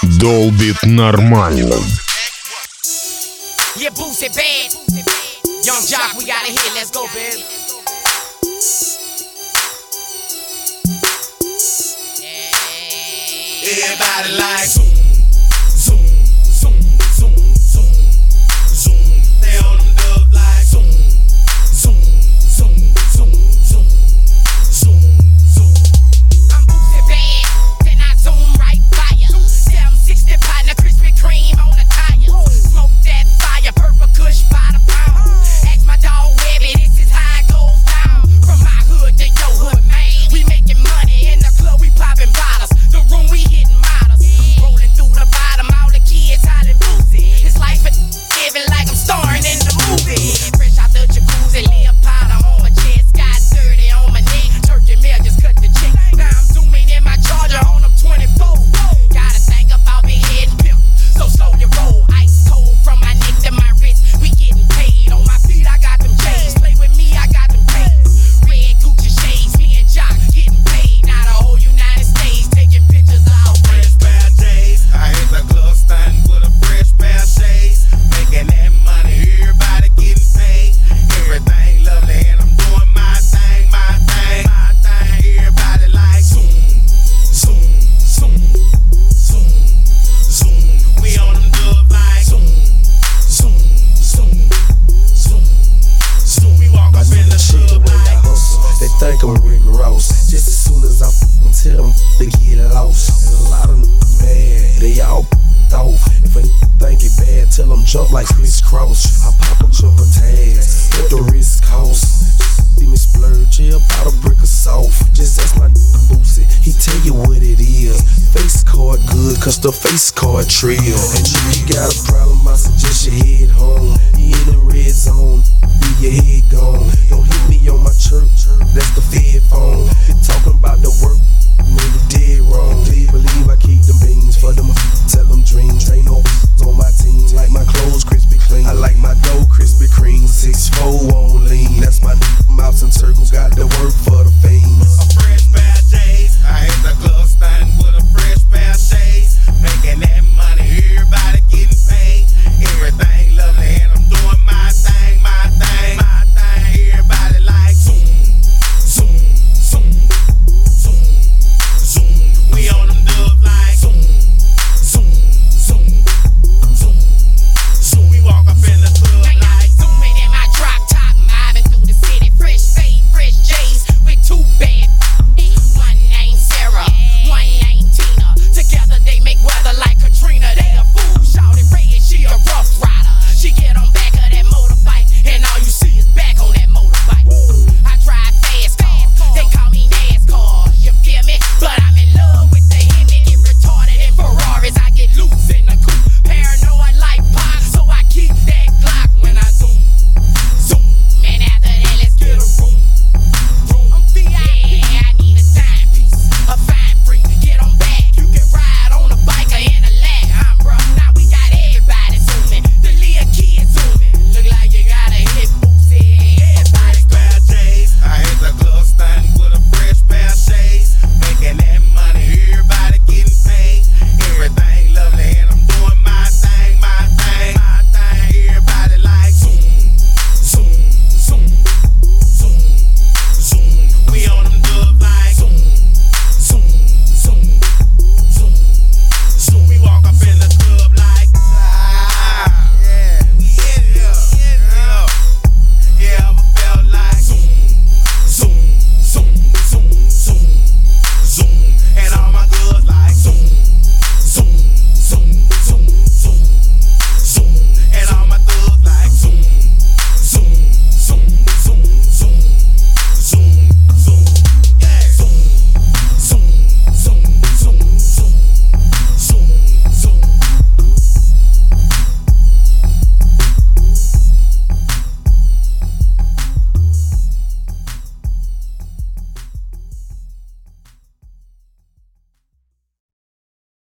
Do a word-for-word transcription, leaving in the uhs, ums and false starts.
долбит нормально. Yeah, Boosie bad. Young Jock, we gotta hit. Let's go, baby. Everybody like zoom, zoom, zoom, zoom, zoom, zoom. They on them dubs like zoom, zoom, zoom, zoom, zoom, zoom, zoom. I'm Boosie bad, then I zoom right by ya. seven sixty partner, Krispy Kreme on the tire. Smoke that fire, purple kush by the pound. Ask my dog Webby, this is how it goes down. From my hood to your hood, man. We making money in the club, we popping bottles. The room we hitting models. Rolling through the bottom, all the kids hollering Boosie. It's life for living like I'm starring in the movie. Fresh out the jacuzzi, Leopard on my chest, got dirty on my neck. Turkey mail just cut the check. Now I'm zooming in my Charger on them twenty-four. Gotta think about big head and pimp, so slow your roll. Ice cold from my neck to my wrist, we getting paid. On my feet I got them J's, play with me I got them P's. Red Gucci shades, me and Jock getting paid. Now the whole United States taking pictures of fresh pair of J's. I hit the club standing with a fresh pair of shades. Making that money, everybody getting paid. Everything lovely and I'm doing my thing, my thing, my thing. Everybody like zoom, zoom, zoom, zoom, zoom. We on them dubs like zoom, zoom, zoom, zoom, zoom. We walk up in the club like hustle. They think I'm Rick Ross. Just as soon as I f***ing tell them, they get lost. And a lot of them mad, they all f***ed off. If a think it bad, tell them jump like Chris Cross. I pop a jumper tags, what the risk cost. See me splurge, yeah, about a brick of soft. Just ask my Boosie, he tell you what it is. Face card good, cause the face card trill. And if you got a problem, I suggest you head home. You in the red zone, leave your head gone. Don't hit me on my church, that's the Fed phone. You talking about the